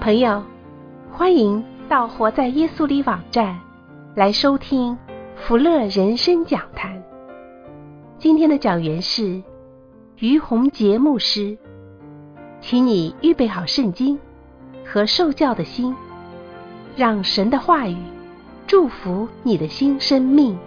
朋友，欢迎到活在耶稣里网站来收听福乐人生讲坛。今天的讲员是于洪杰牧师，请你预备好圣经和受教的心，让神的话语祝福你的新生命。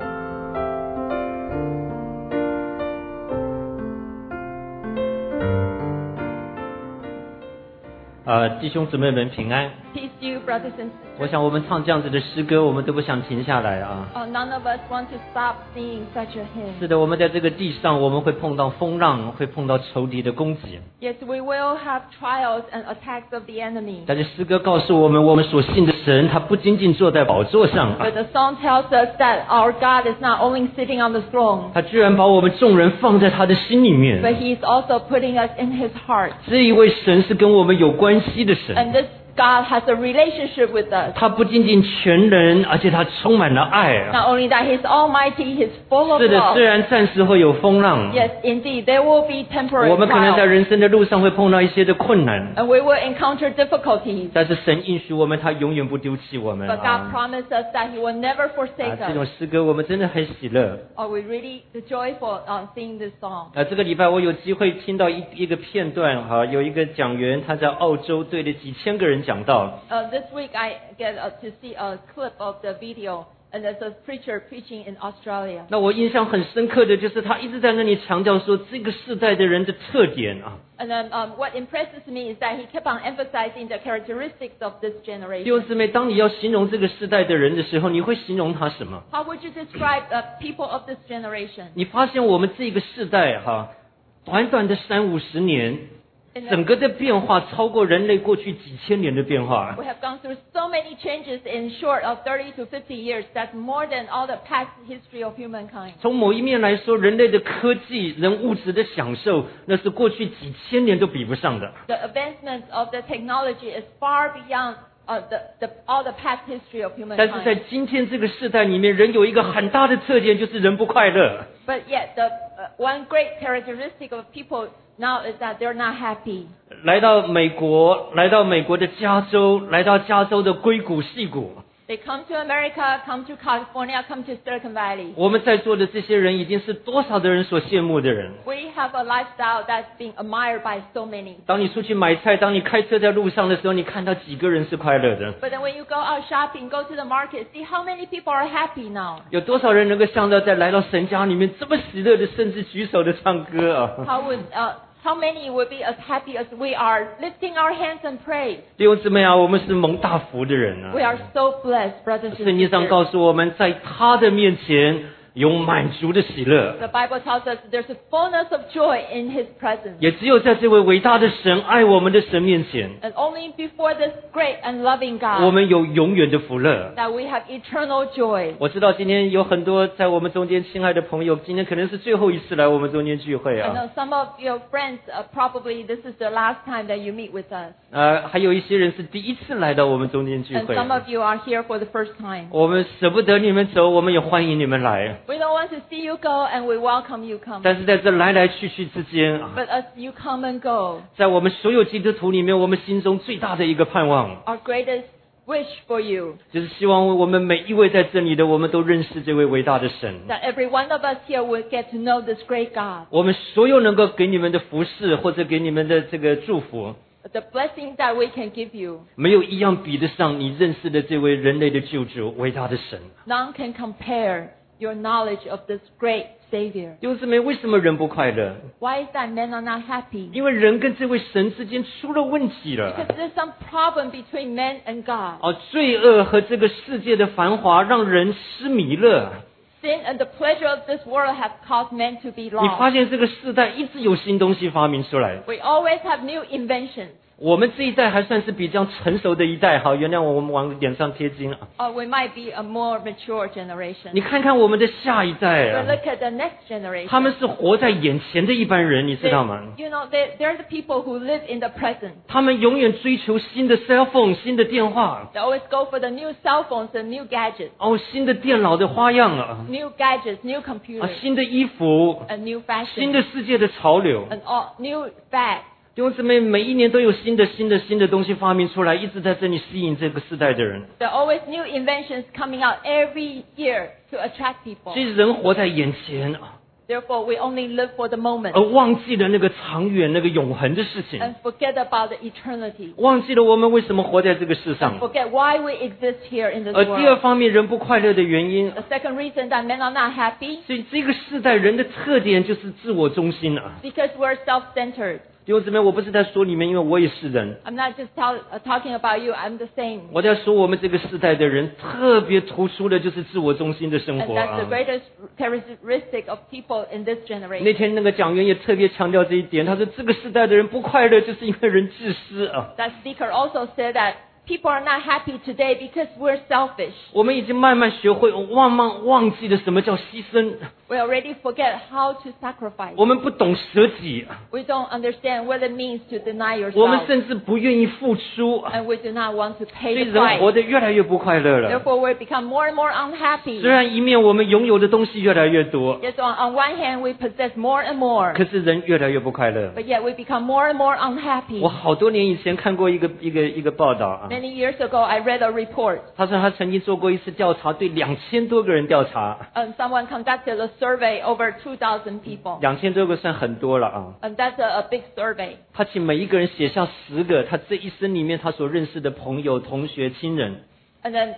弟兄姊妹们平安。 Peace to you, brothers and sisters. 我想我们唱这样子的诗歌，我们都不想停下来啊。 None of us want to stop singing such a hymn. 是的，我们在这个地上，我们会碰到风浪，会碰到仇敌的攻击。 Yes, we will have trials and attacks of the enemy. 但是诗歌告诉我们，我们所信的神，他不仅仅坐在宝座上， But the song tells us that our God is not only sitting on the throne, 他居然把我们众人放在他的心里面。 but He is also putting us in His heart. 这一位神是跟我们有关系的神， And this God has a relationship with us. 他不仅仅全能，而且他充满了爱。 Not only that, He's almighty, He's full of 是的， love. 虽然暂时会有风浪， Yes, indeed, there will be temporary 我们可能在 trials, 人生的路上会碰到一些的困难， and we will encounter difficulties. 但是神应许我们，他永远不丢弃我们 But God promised us that He will never forsake 这种 us. 诗歌我们真的很喜乐。 Are we really joyful singing this song? 这个礼拜我有机会听到一个片段有一个讲员他在澳洲对着几千个人讲道。 This week I get to see a clip of the video, and there's a preacher preaching in Australia. 那我印象很深刻的就是他一直在那里强调说这个世代的人的特点啊。 And then what impresses me is that he kept on emphasizing the characteristics of this 弟 generation. 兄姊妹，当你要形容这个世代的人的时候，你会形容他什么？ How would you describe the people of this generation? 你发现我们这个世代短短的30-50年， 整个的变化超过人类过去几千年的变化。 We have gone through so many changes in short of 30 to 50 years. That's more than all the past history of humankind. 从某一面来说，人类的科技、人物质的享受，那是过去几千年都比不上的。 The advancements of the technology is far beyond all the past history of 但是在 humankind. 今天这个世代里面，人有一个很大的特点，就是人不快乐。 But yet, the one great characteristic of people now is that they're not happy. 来到美国的加州，来到加州的硅谷、矽谷， They come to America, come to California, come to Silicon Valley. 我们在座的这些人，已经是多少的人所羡慕的人。 We have a lifestyle that's being admired by so many. 当你出去买菜，当你开车在路上的时候，你看到几个人是快乐的？ But then when you go out shopping, go to the market, see how many people are happy now. 有多少人能够像到在来到神家里面这么喜乐的，甚至举手的唱歌啊？ How many would be as happy as we are lifting our hands and pray? 弟兄姊妹啊，我们是蒙大福的人啊！ We are so blessed, brothers and 圣经上 sisters. 告诉我们，在他的面前有满足的喜乐。 The Bible tells us there's a fullness of joy in His presence. 也只有在这位伟大的神、爱我们的神面前， And only before this great and loving 我 God 们有永远的福乐。 that we have eternal joy. 我知道今天有很多在我们中间亲爱的朋友，今天可能是最后一次来我们中间聚会 I 啊。 know some of your friends, probably this is the last time that you meet with us. 还有一些人是第一次来到我们中间聚 And 会。 some of you are here for the first time. 我们舍不得你们走，我们也欢迎你们来。 We don't want to see you go, and we welcome you come. 但是在这来来去去之间 But as you come and go, 在我们所有基督徒里面，我们心中最大的一个盼望， our greatest wish for you, 就是希望我们每一位在这里的，我们都认识这位伟大的神。 that every one of us here will get to know this great God. 我们所有能够给你们的服侍，或者给你们的这个祝福， The blessing that we can give you, 没有一样比得上你认识的这位人类的救主，伟大的神。 none can compare your knowledge of this great Savior. 弟兄姊妹，为什么人不快乐？ Why is that men are not happy? 因为人跟这位神之间出了问题 Because 了。 there's some problem between men and God. 罪恶和这个世界的繁华让人失迷了。 Sin and the pleasure of this world have caused men to be 你发 lost. 现这个世代一直有新东西发明出来。 We always have new inventions. 我们这一代还算是比较成熟的一代，好，原谅我们往脸上贴金啊。 Or we might be a more mature generation. 你看看我们的下一代 But 啊， look at the next generation. 他们是活在眼前的一般人，你知道吗？ You know, they're the people who live in the present. 他们永远追求新的 cell phone、新的电话， They always go for the new cell phones and new gadgets. 新的电脑的花样啊， New gadgets, new computers, 新的衣服， and new 新 fashion, 的世界的潮流。 and all new fads. 弟弟兄姊妹，每一年都有新的东西发明出来，一直在这里吸引这个世代的人。 There are always new inventions coming out every year to attract people. 所以人活在眼前啊， Therefore, we only live for the moment 而忘记了那个长远、那个永恒的事情， and forget about the eternity. 忘记了我们为什么活在这个世 And 上。 forget why we exist here in this 而第二 world. 方面，人不快乐的原因， The second reason that men are not happy 所以这个世代人的特点就是自我中心啊。 because we're self-centered. 弟兄姊妹，我不是在说你们，因为我也是人。 I'm not just talking about you. I'm the same. 我在说我们这个世代的人特别突出的就是自我中心的生 And 活 that's the 啊。 greatest characteristic of people in this 那 generation. 天那个讲员也特别强调这一点，他说这个世代的人不快乐，就是因为人自私啊。 That speaker also said that people are not happy today because we're selfish. 我们已经慢慢学会忘记了什么叫牺牲， We already forget how to sacrifice. 我们不懂舍己， We don't understand what it means to deny 我们 yourself. 甚至不愿意付出， And we do not want to 所 pay 以 the 人活 price. 得越来越不快乐了。 Therefore, we become more and more unhappy. 虽然一面我们拥有的东西越来越多， Yes, on one hand, we possess more and more. 可是人越来越不快乐。 But yet, we become more and more unhappy. 我好多年以前看过一个报道啊， Many years ago, I read a report. 他说他曾经做过一次调查，对2000多个人调查 Someone conducted a survey over 2,000 people. ，2000多个算很多了啊。 And that's a big survey. 他请每一个人写下10个他这一生里面他所认识的朋友、同学、亲人。 And then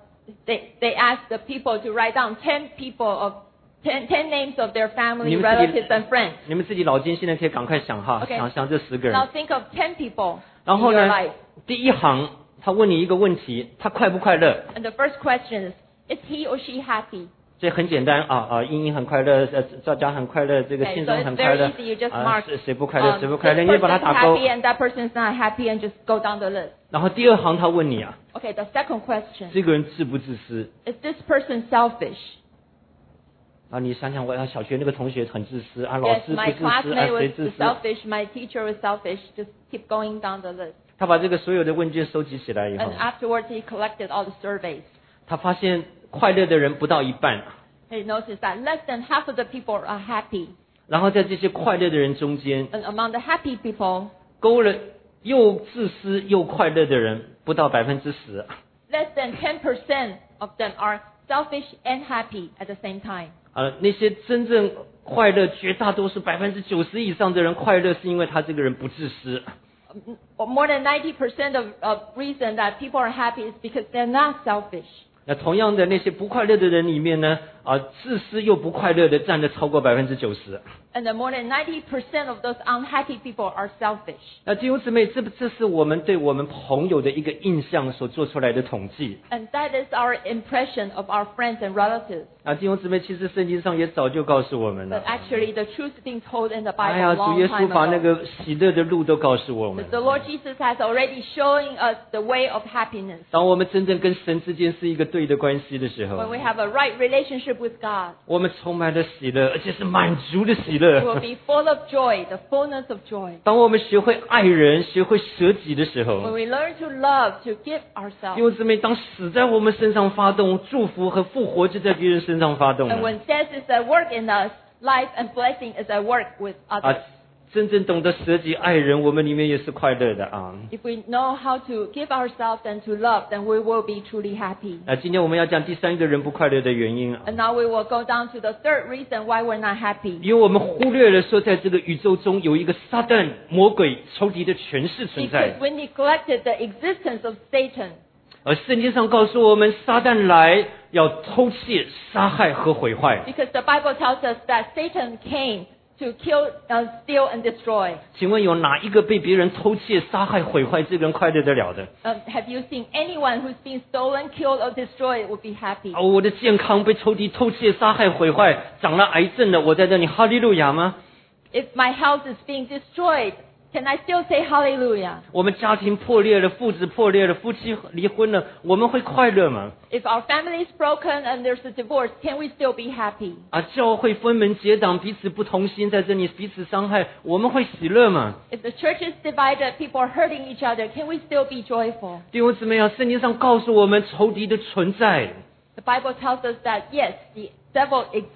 they asked the people to write down 10 people of 10 names of their family, 你们自己 relatives, and friends. 你们自己脑筋现在可以赶快想哈， OK 想这10个 Now 人。 think of 10 people 然 in 后 your 呢 life.， 第一行他问你一个问题，他快不快乐？ And the first question is he or she happy? 这很简单英英很快乐，赵佳很快乐，这个 Okay, 信 so 中 it's 很快乐 very easy. You just mark 谁不快乐？谁不快乐？ this 你就把 person's 它打勾。 happy and that person's not happy and just go down the list. 然后第二行他问你啊， Okay, the second question. 这个人自不自私？ Is this person selfish? 啊，你想想，我小学那个同学很自私啊，老 Yes, 师不 my 自私 classmate 谁 was 自私？ selfish. My teacher was selfish. Just keep going down the list. 他把这个所有的问卷收集起来以后 And，afterwards, he collected all the surveys. 他发现快乐的人不到一半。 He noticed that less than half of the people are happy. 然后在这些快乐的人中间， And among the happy people, 勾了又自私又快乐的人不到10%。 less than 10% of them are selfish and happy at the same time. 那些真正快乐，绝大多数90%以上的人快乐，是因为他这个人不自私。 More than 90% of reason that people are happy is because they're not selfish. 那同样的，那些不快乐的人里面呢，自私又不快乐的占了超过90%。 And then more than 90% of those unhappy people are selfish. 那弟兄姊妹，这是我们对我们朋友的一个印象所做出来的统计。 And that is our impression of our friends and relatives. 弟兄姊妹，其实圣经上也早就告诉我们 But 了。 actually, the truth is being told in the 哎 Bible 呀， a 主 long 耶稣 time 把那 ago. 个喜乐的路都告诉我们。 The Lord Jesus has already showing us the way of happiness. 当我们真正跟神之间是一个对的关系的时候 When，we have a right relationship with God, 我们充满了喜乐，而且是满足的喜 we will 乐。 be full of joy, the fullness of joy. 当我们学会爱人、学会舍己的时 When 候， we learn to love, to give 弟 ourselves. 兄姊妹，当死在我们身上发动，祝福和复活就在别人身上发动 And 了。 when death is at work in us, life and blessing is at work with others. 真正懂得舍己爱人，我们里面也是快乐的啊。 If we know how to give ourselves and to love, then we will be truly happy. 今天我们要讲第3个人不快乐的原因 And now we will go down to the third reason why we're not happy. 因为我们忽略了说，在这个宇宙中有一个撒旦、魔鬼、仇敌的权势存 Because 在。 we neglected the existence of Satan. 而圣经上告诉我们，撒旦来要偷窃、杀害和毁坏。 Because the Bible tells us that Satan came to kill, steal, and destroy. 请问有哪一个被别人偷窃、杀害、毁坏，这个人快乐得了的？ Have you seen anyone who's been stolen, killed, or destroyed would be happy? 我的健康被仇敌偷窃、杀害、毁坏，长了癌症了，我在这里哈利路亚吗？ If my health is being destroyed, can I still say hallelujah? 我们家庭破裂了，父子破裂了，夫妻离婚了，我们会快乐吗？ If our family is broken and there's a divorce, can we still be happy? 教会分门结党，彼此不同心，在这里彼此伤害，我们会喜乐吗？ If the church is divided, people are hurting each other, can we still be joyful? 弟兄姊妹啊，圣经上告诉我们仇敌的存在， The Bible tells us that yes, the devil exists.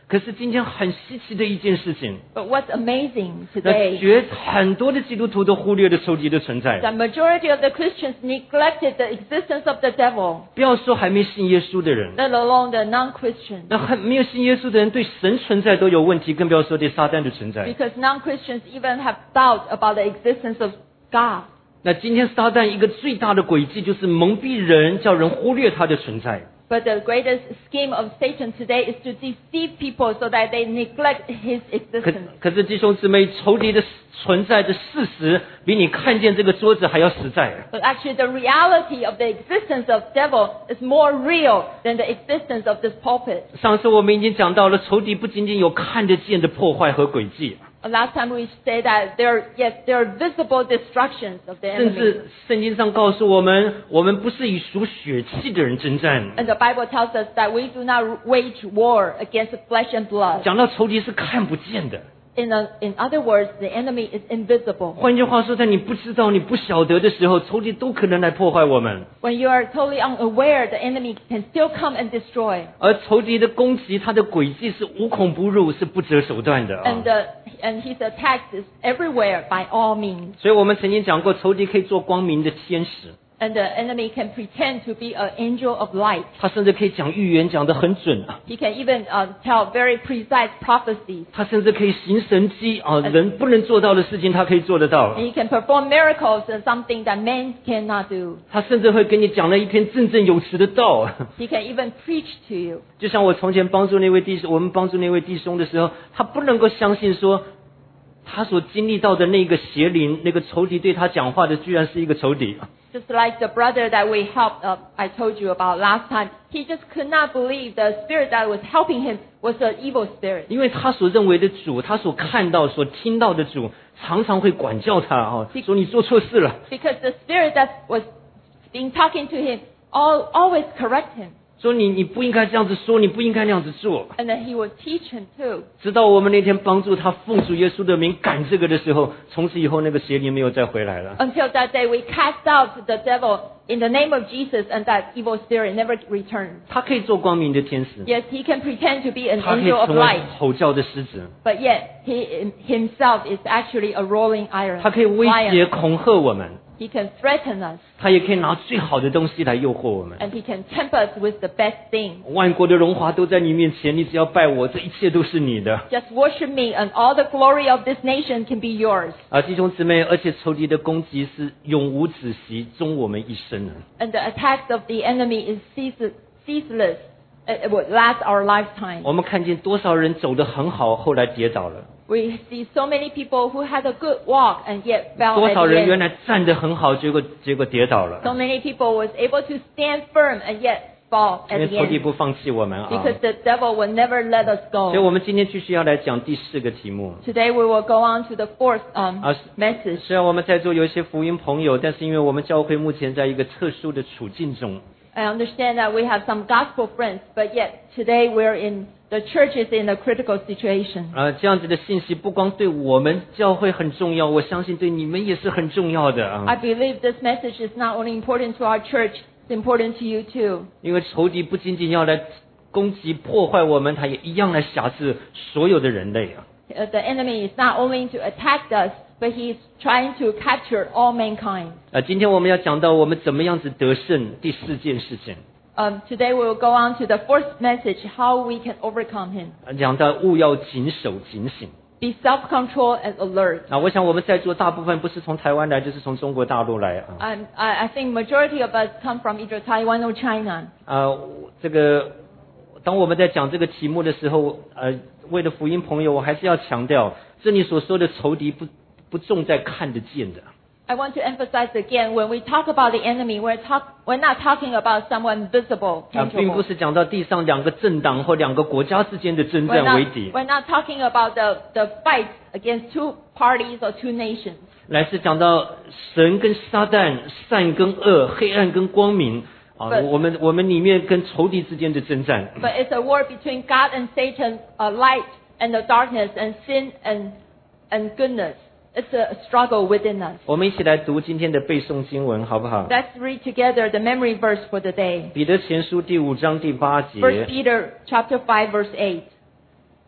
可是今天很稀奇的一件事情， But what's amazing 那 today 很多的基督徒都忽略了仇敌的存 the 在。 majority of the Christians neglected the existence of the devil, 不要说还没信耶稣的人， let alone the non-Christians. 那没有信耶稣的人对神存在都有问题，更不要说对撒旦的存在。 Because non-Christians even have doubt about the existence of God. 那今天撒旦一个最大的诡计就是蒙蔽人，叫人忽略他的存在。 But the greatest scheme of Satan today is to deceive people so that they neglect his 可 existence. 可是弟兄姊妹，仇敌的存在的事实比你看见这个桌子还要实在。 But actually the reality of the existence of devil is more real than the existence of this pulpit. 上次我们已经讲到了，仇敌不仅仅有看得见的破坏和诡计， Last time we said that there are visible destructions of the 甚 enemy. 至圣经上告诉我们，我们不是与属血气的人征战。 And the Bible tells us that we do not wage war against flesh and blood. 讲到仇敌是看不见的。 In other words, the enemy is invisible. 换句话说，在你不知道、你不晓得的时候，仇敌都可能来破坏我们。 When you are totally unaware, the enemy can still come and destroy. 而仇敌的攻击，他的诡计是无孔不入，是不择手段的啊。 And his attacks is everywhere by all means. 所以我们曾经讲过，仇敌可以做光明的天使， And the enemy can pretend to be an angel of light. 他甚至可以讲预言，讲得很准啊。 He can even tell very precise prophecies. 他甚至可以行神迹啊，人不能做到的事情，他可以做得到。 And he can perform miracles and something that men cannot do. 他甚至会给你讲了一篇振振有词的道。 He can even preach to you. 就像我从前帮助那位弟兄，我们帮助那位弟兄的时候，他不能够相信说，他所经历到的那个邪灵，那个仇敌对他讲话的，居然是一个仇敌。 Just like the brother that we helped, I told you about last time, he just could not believe the spirit that was helping him was an evil spirit. 因为他所认为的主，他所看到、所听到的主，常常会管教他啊，说你做错事了。 Because the spirit that was being talking to him always correct him. 说你不应该这样子说，你不应该那样子做。 And then he would teach him too. 直到我们那天帮助他奉主耶稣的名赶这个的时候，从此以后那个邪灵没有再回来了。 Until that day we cast out the devil in the name of Jesus and that evil spirit never returned. 他可以做光明的天使， Yes, he can pretend to be an 他可以 angel of 成为 light, 吼叫的狮子， but yet he himself is actually a rolling iron 他可以威胁 lion. 恐吓我们， He can threaten us 他也可以拿最好的东西来诱惑我们。 and he can tempt us with the best thing. 万国的荣华都在你面前，你只要拜我，这一切都是你的。 Just worship me and all the glory of this nation can be yours. 弟兄姊妹，而且仇敌的攻击是永无止息，终我们一生的。 And the attacks of the enemy is ceaseless. It would last our lifetime. 我们看见多少人走得很好，后来跌倒了； We see so many people who had a good walk and yet fell 多 at 少 the 人原 end. 来站得很好，结果跌倒了。 So many people was able to stand firm and yet fall 因 at 为 the 仇敌 end. 不放弃我们啊。 Because the devil will never let us 所以 go. 我们今天继续要来讲第4个题目。 Today we will go on to the fourth message. 虽然我们在座有一些福音朋友，但是因为我们教会目前在一个特殊的处境中， I understand that we have some gospel friends, but yet today the church is in a critical situation. 这样子的信息不光对我们教会很重要，我相信对你们也是很重要的 I believe this message is not only important to our church, it's important to you too. 因为仇敌不仅仅要来攻击破坏我们，他也一样来辖制所有的人类啊。 The enemy is not only to attack us, but he is trying to capture all mankind. 今天我们要讲到我们怎么样子得胜第4件事情， Today we will go on to the fourth message, how we can overcome him. 讲到务要谨守警醒。 Be self-control and alert. 我想我们在座大部分不是从台湾来，就是从中国大陆来啊。 I think majority of us come from either Taiwan or China. 这个当我们在讲这个题目的时候，为了福音朋友，我还是要强调，这里所说的仇敌不重在看得见的。 I want to emphasize again, when we talk about the enemy, we're not talking about someone visible, 并不 tangible. 是讲到地上2个政党或2个国家之间的征战为敌， We're not talking about the fight against two parties or two nations. 乃是讲到神跟撒旦、善跟恶、黑暗跟光明我们里面跟仇敌之间的征战。 But it's a war between God and Satan, light and the darkness, and sin and goodness. It's a struggle within us. 我们一起来读今天的背诵经文，好不好？ Let's read together the memory verse for the day. 彼得前书第5章第8 1 节， Peter chapter 5 verse 8.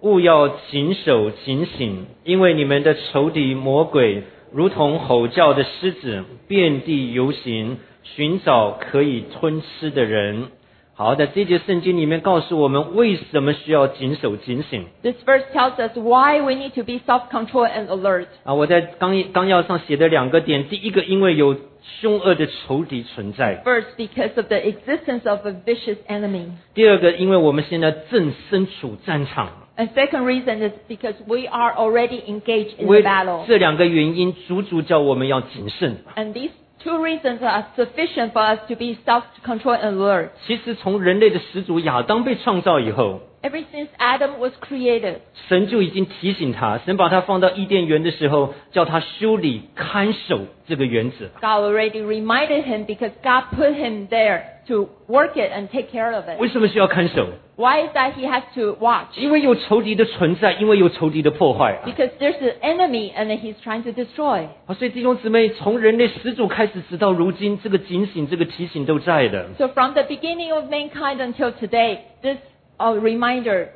务要谨守警醒，因为你们的仇敌魔鬼如同吼叫的狮子，遍地游行，寻找可以吞吃的人。好，在这节圣经里面告诉我们为什么需要谨守警醒。 This verse tells us why we need to be self-controlled and alert. 我在纲要上写的2个点，第一个，因为有凶恶的仇敌存在； First, because of the existence of a vicious enemy. 第二个，因为我们现在正身处战场。 And second reason is because we are already engaged in 为 the battle. 这2个原因，足叫我们要谨慎。 And these two reasons are sufficient for us to be self-controlled and alert. 其实从人类的始祖亚当被创造以后， Ever since Adam was created, 神就已经提醒他，神把他放到伊甸园的时候，叫他修理看守这个园子。 God already reminded him because God put him there to work it and take care of it. 为什么需要看守？ Why is that he has to watch? 因为有仇敌的存在，因为有仇敌的破坏。 Because there's an enemy and he's trying to destroy. 所以弟兄姊妹，从人类始祖开始，直到如今，这个警醒、这个提醒都在的。 So from the beginning of mankind until today, this reminder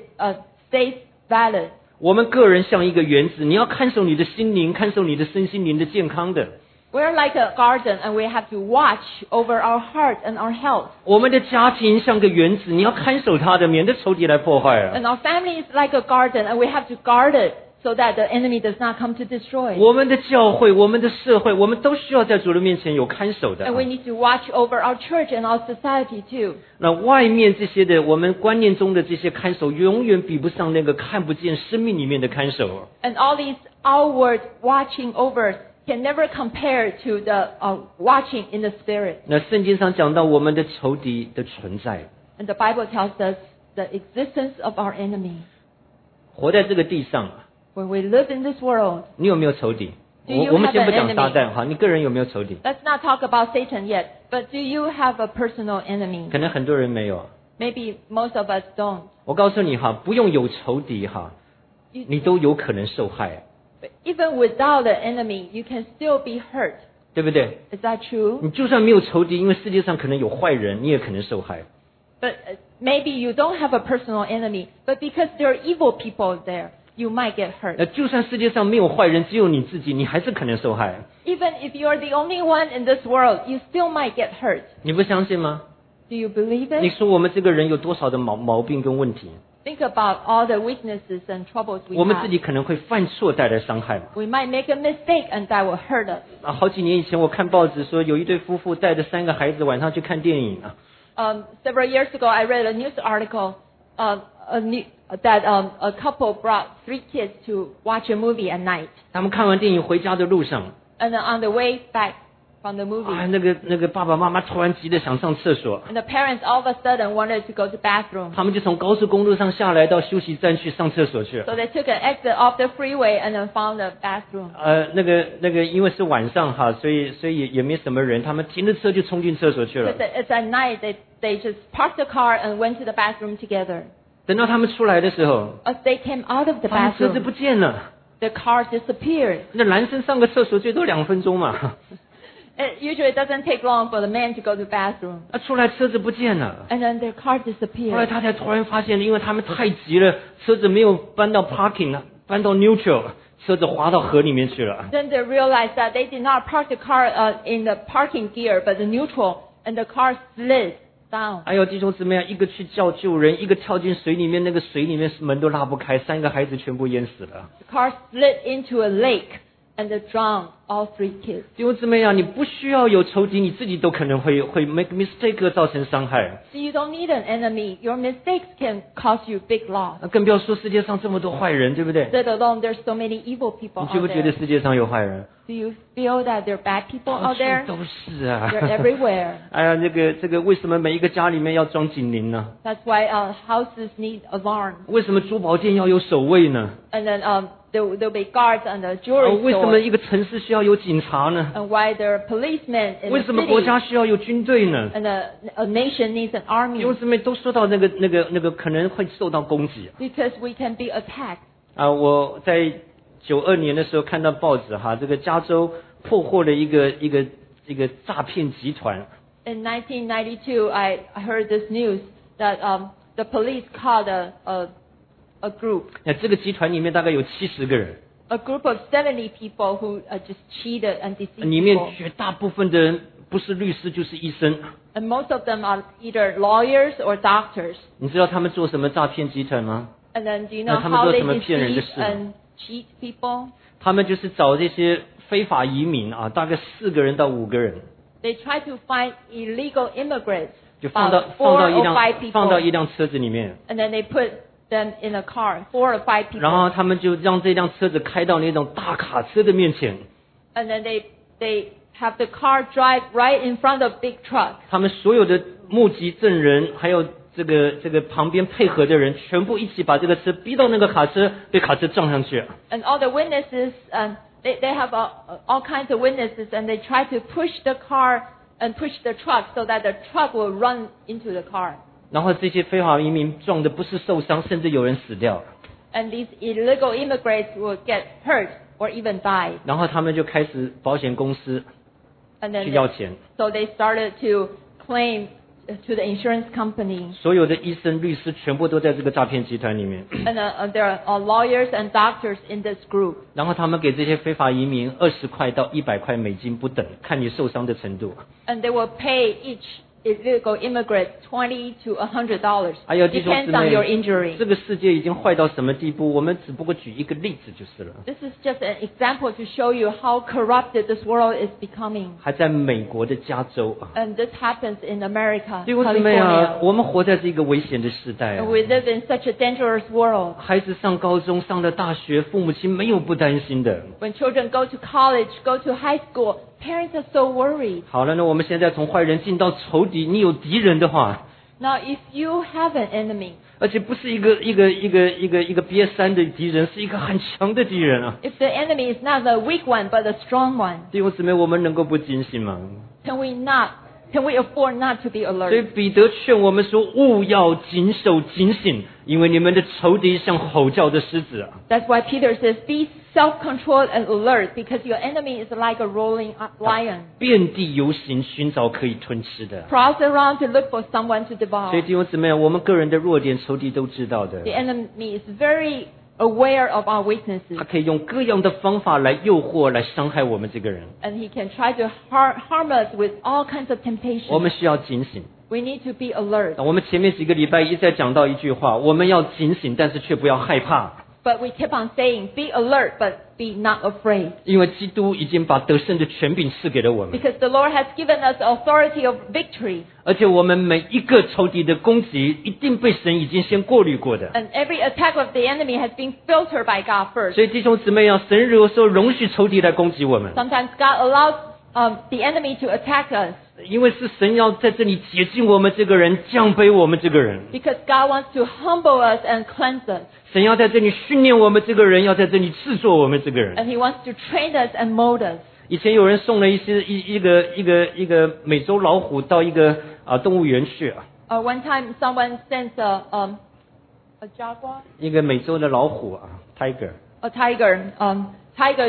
stays valid. 我们个人像一个园子，你要看守你的心灵，看守你的身心灵的健康的。 We're like a garden and we have to watch over our heart and our health. 我们的家庭像个园子，你要看守它的，免得仇敌来破坏啊。 And our family is like a garden and we have to guard it so that the enemy does not come to destroy. 我们的教会、我们的社会，我们都需要在主的面前有看守的。 And we need to watch over our church and our society too. 那外面这些的，我们观念中的这些看守，永远比不上那个看不见生命里面的看守。 And all these outward watching overs can never compare to the watching in the spirit. 那圣经上讲到我们的仇敌的存在， And the Bible tells us the existence of our enemy. 活在这个地上， When we live in this world, 你有没有仇敌？ Do you 我们 have 先不 an 讲 enemy? 撒旦哈，你个人有没有仇敌？ let's not talk about Satan yet, but do you have a personal enemy? 可能很多人没有。 Maybe most of us don't. 我告诉你哈，不用有仇敌哈， You- 你都有可能受害， But even without the enemy, you can still be hurt. 对不对？ Is that true? 你就算没有仇敌，因为世界上可能有坏人，你也可能受害。 But maybe you don't have a personal enemy, but because there are evil people there, you might get hurt. 就算世界上没有坏人，只有你自己，你还是可能受害。 Even if you're the only one in this world, you still might get hurt. 你不相信吗？ Do you believe 你 it? 说我们这个人有多少的毛病跟问题？ Think about all the weaknesses and troubles we 我们自 have. 己可能会犯错带来伤害嘛。 We might make a mistake and that will hurt us. 好几年以前我看报纸说，有一对夫妇带着3个孩子晚上去看电影啊。 Several years ago, I read a news article that a couple brought 3 kids to watch a movie at night. 他们看完电影回家的路上， And on the way back from the movie, 那个爸爸妈妈突然急着想上厕所， and the parents all of a sudden wanted to go to bathroom. 他们就从高速公路上下来到休息站去上厕所去了。 So they took an exit off the freeway and then found a bathroom. 那个因为是晚上哈，所以也没什么人，他们停着车就冲进厕所去了 Because。it's at night, they just parked the car and went to the bathroom together. 等到他们出来的时候， As they came out of the 发现车子 bathroom, 不见了。 the car disappeared. 那男生上个厕所最多2分钟嘛， Usually it doesn't take long for the man to go to the bathroom. 出来车子不见了。 And then their car 后来 disappeared. 他才突然发现，因为他们太急了，车子没有搬到 parking 了，搬到 neutral， 车子滑到河里面去了。 Then they realized that they did not park the car in the parking gear, but the neutral, and the car slid down. 哎呦，弟兄姊妹啊，一个去叫救人，一个跳进水里面，那个水里面门都拉不开，3个孩子全部淹死了。 The car slid into a lake and they drowned all 3 kids. 弟兄姊妹啊，你不需要有仇敌，你自己都可能会 make mistake 造成伤害。 So you don't need an enemy. Your mistakes can cause you big loss. 那更不要说世界上这么多坏人，对不对？ Let alone there's so many evil people 你觉不 out 觉得 there. 世界上有坏人？ Do you feel that there are bad people 到 out there? 处都是啊。 They're everywhere. 哎呀，这个为什么每一个家里面要装警铃呢？ That's why houses need alarms. 为什么珠宝店要有守卫呢？ And then there'll be guards on the jewelry 为什么 store. 一个城市需要有警察呢？ And why there are policemen in 为 the 什么国 city. 家需要有军队呢？ And a nation needs an 弟兄 army. 姊妹都说到那个可能会受到攻击 Because we can be attacked. 啊！我在92年的时候看到报纸哈，这个加州破获了一个诈骗集团。 In 1992, I heard this news that the police caught a group. 那这个集团里面大概有70个人， A group of 70 people who just cheated and deceived 里面 people. 绝大部分的人不是律师就是医生。 And most of them are either lawyers or doctors. 你知道他们做什么诈骗集团吗？ And then do you 那 know 他们 how 做 they 什么骗人的 deceive 事？ and cheat people? 他们就是找这些非法移民啊，大概4个人到5个人， They try to find illegal immigrants, 就放到 about 4 or 5 放到一 people. 辆车子里面， And then they put them in a car, 4 or 5 people. 然后他们就让这辆车子开到那种大卡车的面前， And then they have the car drive right in front of big truck. 他们所有的目击证人，还有这个旁边配合的人，全部一起把这个车逼到那个卡车，被卡车撞上去。 And all the witnesses, they have all kinds of witnesses, and they try to push the car and push the truck so that the truck will run into the car. 然后这些非法移民撞的不是受伤，甚至有人死掉。 And these illegal immigrants will get hurt or even die. 然后他们就开始保险公司 And then 去要钱， so they started to claim to the insurance company. 所有的医生、律师全部都在这个诈骗集团里面。 And there are lawyers and doctors in this group. 然后他们给这些非法移民20块到100块美金不等，看你受伤的程度。 And they will pay each illegal immigrant $20 to $100. 哎呀，弟兄姊 Depends on your 妹， injury. 这个世界已经坏到什么地步？我们只不过举一个例子就是了。 This is just an example to show you how corrupted this world is becoming. 还在美国的加州啊， And this happens in America, 弟兄姊妹啊， California. 我们活在这个危险的时代啊 And。we live in such a dangerous world. 孩子上高中、上了大学，父母亲没有不担心的。 When children go to college, go to high school, parents are so worried. 好了，那我们现在从坏人进到仇敌，你有敌人的话， Now, if you have an enemy, 而且不是一个瘪三的敌人，是一个很强的敌人啊！ if the enemy is not the weak one but the strong one, 弟兄姊妹，我们能够不警醒吗？ can we afford not to be 所以 alert? 彼得劝我们说：勿要谨守警醒，因为你们的仇敌像吼叫的狮子啊！ That's why Peter says, be self-controlled and alert, because your enemy is like a roaring lion, 遍地游行，寻找可以吞吃的。 prowls around to look for someone to 所以 devour. 弟兄姊妹，我们个人的弱点，仇敌都知道的 The。enemy is very aware of our weaknesses, 他可以用各样的方法来诱惑、来伤害我们这个人。 and he can try to harm us with all kinds of 我们 temptations. 需要警醒。 We need to be alert. 我们前面几个礼拜一再讲到一句话：我们要警醒，但是却不要害怕， But we keep on saying, be alert, but be not afraid. 因为基督已经把得胜的权柄赐给了我们， Because the Lord has given us the authority of victory. 而且我们每一个仇敌的攻击一定被神已经先过滤过的。 And every attack of the enemy has been filtered by God first. 所以弟兄姊妹啊，神有时候容许仇敌来攻击我们， Sometimes God allows the enemy to attack us 因为是神要在这里洁净我们这个人，降卑我们这个人。 because God wants to humble us and cleanse us. 神要在这里训练我们这个人，要在这里制作我们这个人。 And He wants to train us and mold us. 以前有人送了一个美洲老虎到一个动物园去啊， One time someone sent a jaguar, 一个美洲的老虎啊 ，tiger。 a tiger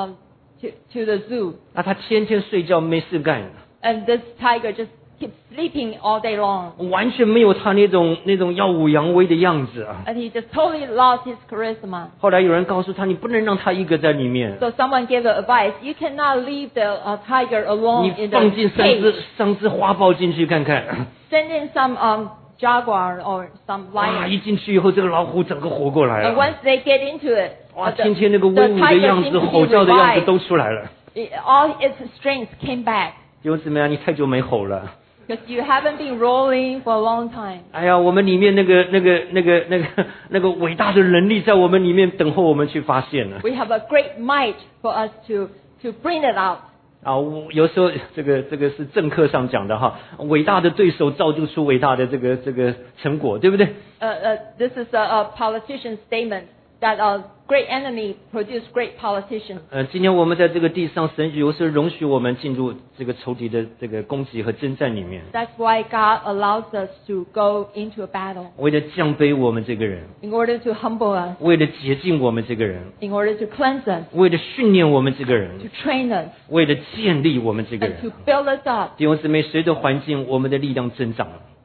to the zoo. 那他天天睡觉没事干， And this tiger just keeps sleeping all day long. 完全没有他那种耀武扬威的样子啊。 And he just totally lost his charisma. 后来有人告诉他，你不能让他一个在里面， So someone gave the advice, you cannot leave the tiger 你 alone in 放 the 进 cage. 三只花豹进去看看。 Send in some jaguar or some 哇， lion. 一进去以后，这个老虎整个活过来 And 了。 once they get into it, 哇， the 天天那个威 the 武的 tiger 样 seems 子、 to 吼 be 叫的样子 revived. 都出来了。 All its strength came back 弟兄姊妹啊，你太久没吼了。 because you haven't been rolling for a long time. 哎呀，我们里面那个伟大的能力在我们里面等候我们去发现了。 We have a great might for us to bring it out. 有时候这个是政课上讲的哈，伟大的对手造就出伟大的这个成果，对不对？ This is a politician's statement that a great enemy produce great politicians. 今天我们在这个地上，神有时候容许我们进入这个仇敌的这个攻击和征战里面， That's why God allows us to go into a battle 为了降卑我们这个人， in order to humble us, 为了洁净我们这个人， in order to cleanse us, 为了训练我们这个 to 人， train us, 为了建立我们这个 and 人。 to build us up. 弟兄姊妹，随着环境，我们的力量增长了。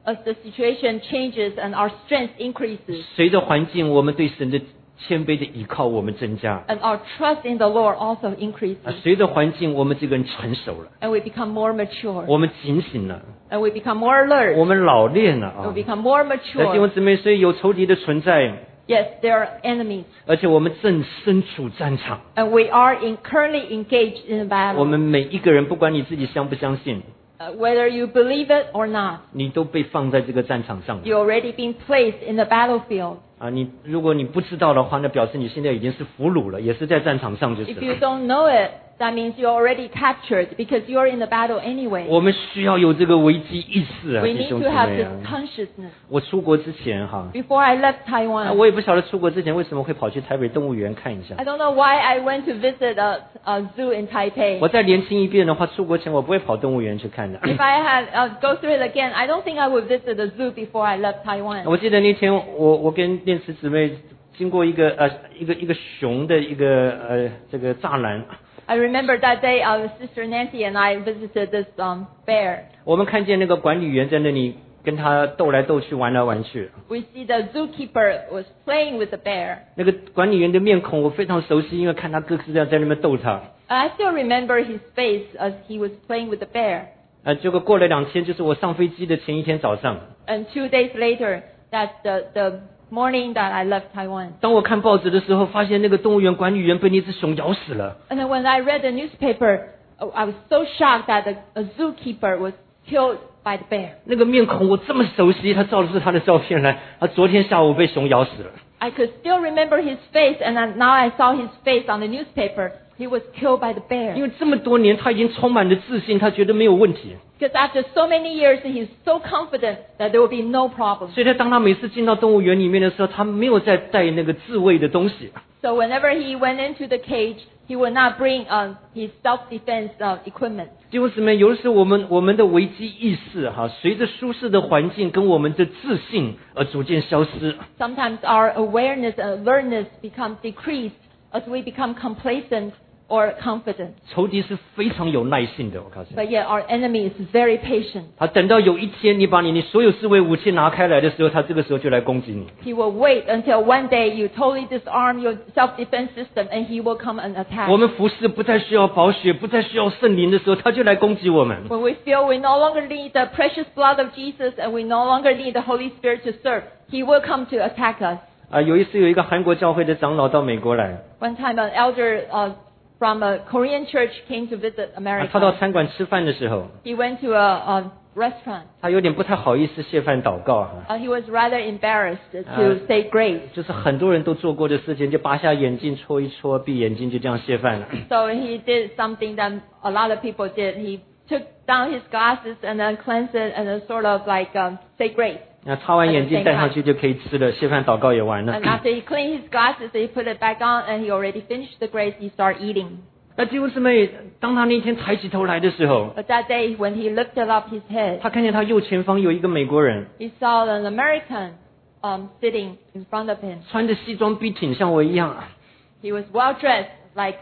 as the situation changes and our strength increases 随着环境，我们对神的谦卑的依靠我们增加。 and our trust in the Lord also increases 随着环境，我们这个人成熟了， and we become more mature 我们警醒了， and we become more alert 我们老练了 and 啊 we！become more 那弟 mature. 兄姊妹，所以有仇敌的存在， Yes, there are enemies 而且我们正身处战场。 and we are currently engaged in a 我 battle. 们每一个人，不管你自己相不相信， Whether you believe it or not, 你都被放在这个战场上 you already been placed in the battlefield. 啊！如果你不知道的话，那表示你现在已经是俘虜了，也是在战场上就是 If you 了。 don't know it, that means you're already captured because you're in the battle anyway. 我们需要有这个危机意识啊， We 弟 need 兄 to 姊 have 妹 this 啊！ consciousness. 我出国之前哈， Before I left Taiwan, 我也不晓得出国之前为什么会跑去台北动物园看一下 I。don't know why I went to visit a zoo in Taipei. 我再年轻一遍的话，出国前我不会跑动物园去看的。 If I had go through it again, I don't think I would visit the zoo before I left Taiwan. 我记得那天我跟电池姊妹经过一个熊的这个栅栏， I remember that day, Sister Nancy and I visited this bear. 我们看见那个管理员在那里跟他斗来斗去，玩来玩去。 We see the zookeeper was playing with the bear. 那个管理员的面孔我非常熟悉，因为看他各式各样在那边逗他。 I still remember his face as he was playing with the bear. 结果过了2天，就是我上飞机的前一天早上， And 2 days later, that's the morning that I left Taiwan. 当我看报纸的时候，发现那个动物园管理员被那只熊咬死了。 And then when I read the newspaper, I was so shocked that a zookeeper was killed by the bear. 那个面孔我这么熟悉，他照的是他的照片来，他昨天下午被熊咬死了。 I could still remember his face, and now I saw his face on the newspaper. He was killed by the 因 bear. 为这么多年他已经充满了自信，他觉得没有问题。 Because after so many years, he's so confident that there will be no problem. 所以当他每次进到动物园里面的时候，他没有再带那个自卫的东西。 So whenever he went into the cage, he would not bring his self-defense equipment. 弟兄姊妹，有的时候我们的危机意识随着舒适的环境跟我们的自信而逐渐消失。 Sometimes our awareness and alertness become decreased as we become complacent or confident. 仇敌是非常有耐性的，我告诉你。 But yet our enemy is very patient. 他等到有一天你把你所有自卫武器拿开来的时候，他这个时候就来攻击你。 He will wait until one day you totally disarm your self-defense system and he will come and attack. 我们服侍不再需要宝血，不再需要圣灵的时候，他就来攻击我们。 When we feel we no longer need the precious blood of Jesus and we no longer need the Holy Spirit to serve, he will come to attack us. 有一次有一个韩国教会的长老到美国来， One time an elder from a Korean church came to visit 他到 America. 餐馆吃饭的时候， He went to a restaurant. 他有点不太好意思谢饭祷告 He was rather embarrassed to say grace. 就是很多人都做过的事情，就拔下眼镜搓一搓，闭眼睛就这样谢饭了。 So he did something that a lot of people did. He took down his glasses and then cleansed it and then sort of like say grace. 那擦完眼镜戴上去就可以吃了，谢饭祷告也完了 And。after he cleaned his glasses, he put it back on and he already finished the grace. He started eating. 那弟兄姊妹，当他那天抬起头来的时候， But that day when he lifted up his head, 他看见他右前方有一个美国人， he saw an American sitting in front of him. 穿着西装笔挺，像我一样 He was well dressed like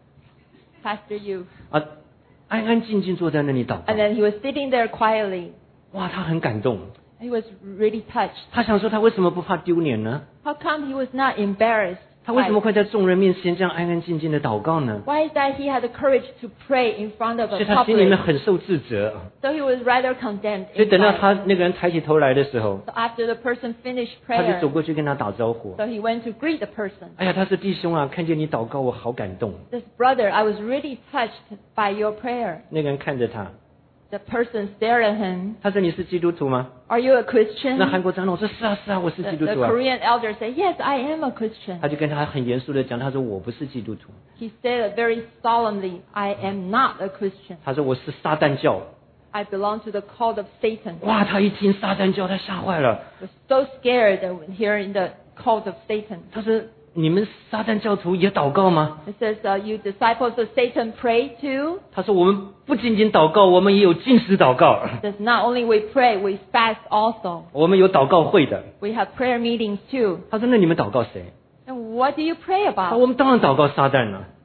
Pastor Yu. 安安静静坐在那里祷告 And。then he was sitting there quietly. 哇，他很感动， He was really touched. 他想说他为什么不怕丢脸呢？ How come he was not embarrassed? 他为什么会在众人面前这样安安静静的祷告呢？ Why is that he had the courage to pray in front of 所 a 以他心里面 public? 很受自责。 So he was rather condemned. 所以等到 inside. 他那个人抬起头来的时候， So after the person finished 他就走 prayer, 过去跟他打招呼。 so he went to greet the person. 哎呀，他是弟兄啊，看见你祷告，我好感动。 This brother, I was really touched by your prayer. 那个人看着他， The person stared at him. 他说：“你是基督徒吗 Are you a？” Christian？ 那 Christian? 韩国长老说：“是啊，是啊，我是 The, 基督 the 徒啊。” Korean elder said, "Yes, I am a Christian." 他就跟他很严肃的讲，他说：“我不是基督徒。 He said very solemnly, "I am not a Christian. 他说：“我是撒旦教。 I belong to the cult of Satan." ” 哇，他一听撒旦教，他吓坏了。 Was so scared hearing the cult of Satan. 他说：“你们撒旦教徒也祷告吗 It says, "You disciples of Satan pray too." ？”他说：“我们不仅仅祷告，我们也有禁食祷告， It says, "Not only we pray, we fast also. 我们有祷告会的。 We have prayer meetings too." 他说：“那你们祷告谁 And what do you pray？” 他说：“ about? 我们当然祷告撒旦了。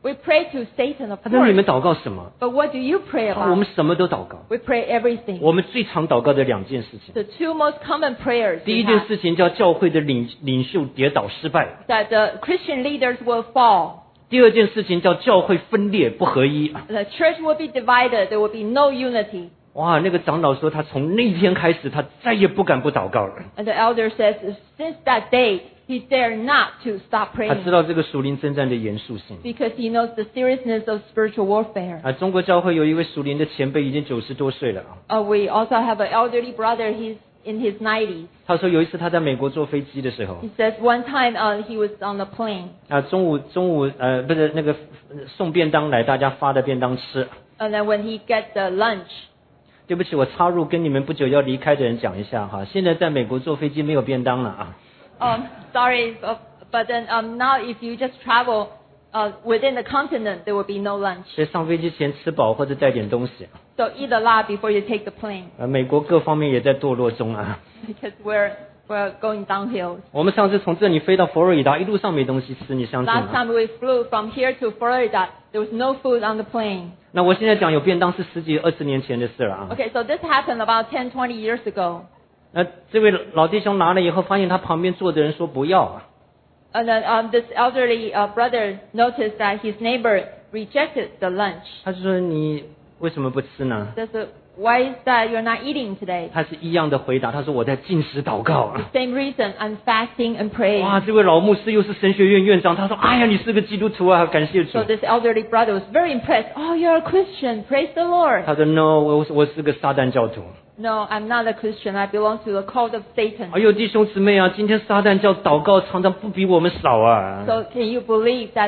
We pray to Satan, of 他说你们 course. 祷告什么？ But what do you pray 我们 about? 什么都祷告。 We pray everything. 我们最常祷告的2件事情， The two most common prayers 第一 we 件 have, 事情叫教会的领袖跌倒失败， that the Christian leaders will fall. 第2件事情叫教会分裂不合一。 The church will be divided. There will be no unity. 哇，那个长老说他从那天开始，他再也不敢不祷告了。 And the elder says, since that day, he dare not to stop 他知 praying 道这个属灵征战的严肃性。 because he knows the seriousness of spiritual warfare. 中国教会有一位属灵的前辈，已经90多岁了。 We also have an elderly brother. He's in his 90s. 他说有一次他在美国坐飞机的时候， He says one time he was on the plane. 中午不是那个送便当来，大家发的便当吃。 And then when he gets the lunch, 对不起，我插入跟你们不久要离开的人讲一下哈，现在在美国坐飞机没有便当了啊。 sorry, but then now if you just travel within the continent, there will be no lunch. 所以上飞机前吃饱或者带点东西。 So eat a lot before you take the plane 美国各方面也在堕落中啊。 because we're going downhill. 我们上次从这里飞到佛罗里达，一路上没东西吃，你相信 Last 吗？ time we flew from here to Florida, there was no food on the plane. 那我现在讲有便当是10几20年前的事了啊。 Okay, so this happened about 10, 20 years ago. 那这位老弟兄拿了以后，发现他旁边坐的人说不要啊。 And then this elderly brother noticed that his neighbor rejected the lunch. 他就说你为什么不吃呢？ Says, why is that you're not eating today? 他是一样的回答，他说我在禁食祷告啊。 Same reason, I'm fasting and praying. 哇，这位老牧师又是神学院院长，他说哎呀，你是个基督徒啊，感谢主 So。this elderly brother was very impressed. Oh, you're a Christian. Praise the Lord. 他说 no，我是个撒旦教徒。 No, I'm not a Christian. I belong to the cult of Satan. 哎呦，弟兄姊妹啊，今天撒旦教祷告常常不比我们少啊。 So can you believe that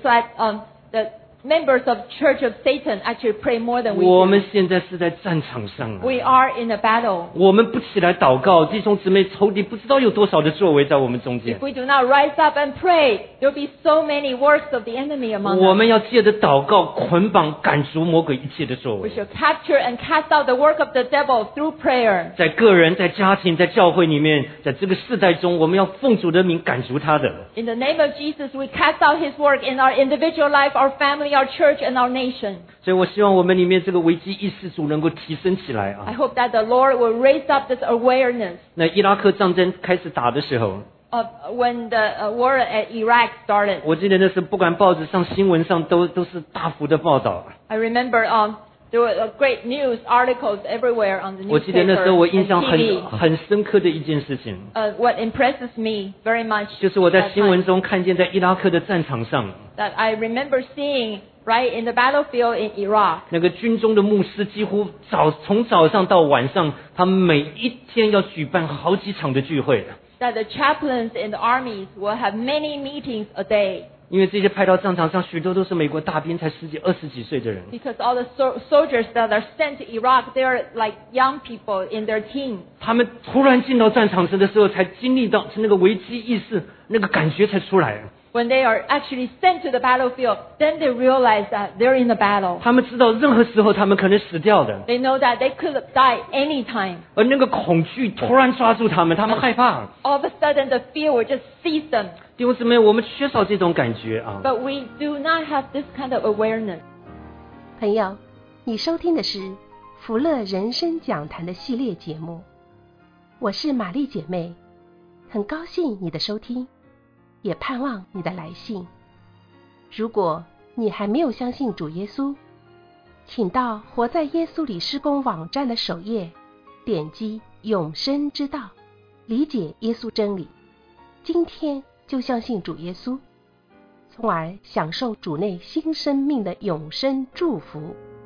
the members of Church of Satan actually pray more than we 我们 do? 现在是在战场上啊。 We are in a battle. 我们不起来祷告，弟兄姊妹，仇敌不知道有多少的作为在我们中间 If。we do not rise up and pray, there will be so many works of the enemy among 我 us. 们要借着祷告捆绑赶逐魔鬼一切的作 We 为， should capture and cast out the work of the devil through prayer. 在个人、在家庭、在教会里面，在这个世代中，我们要奉主的名赶逐他的。 In the name of Jesus, we cast out his work in our individual life, our family, our church, and our nation. 所以我希望我们里面这个危机意识组能够提升起来 I 啊。 hope that the Lord will raise up this awareness. 那伊拉克战争开始打的时候， When the war at Iraq started, 我记得那时候不管报纸上、新闻上都是大幅的报道。 I remember there were great news articles everywhere on the 我记得那 newspaper 时候我 and 印象 TV. 很深刻的一件事情， What impresses me very much 就是我在 that 新闻 time, 中看见在伊拉克的战场上， that I remember seeing right in the battlefield in Iraq. 那个军中的牧师几乎从早上到晚上，他们每一天要举办好几场的聚会， That the chaplains in the armies will have many meetings a day 因为这些派到战场上许多都是美国大兵，才10几、20几岁的人。 because all the soldiers that are sent to Iraq, they're like young people in their teens. 他们突然进到战场上的时候，才经历到那个危机意识，那个感觉才出来。 When they are actually sent to the battlefield, then they realize that they're in the battle. 他们知道任何时候他们可能死掉的， They know that they could die anytime. 而那个恐惧突然抓住他们，他们害怕。 All of a sudden, the fear will just seize them. 弟兄姊妹，我们缺少这种感觉啊！ But we do not have this kind of awareness. 朋友，你收听的是福乐人生讲坛的系列节目，我是玛丽姐妹，很高兴你的收听，也盼望你的来信。如果你还没有相信主耶稣，请到活在耶稣里施工网站的首页，点击永生之道，理解耶稣真理，今天就相信主耶稣，从而享受主内新生命的永生祝福。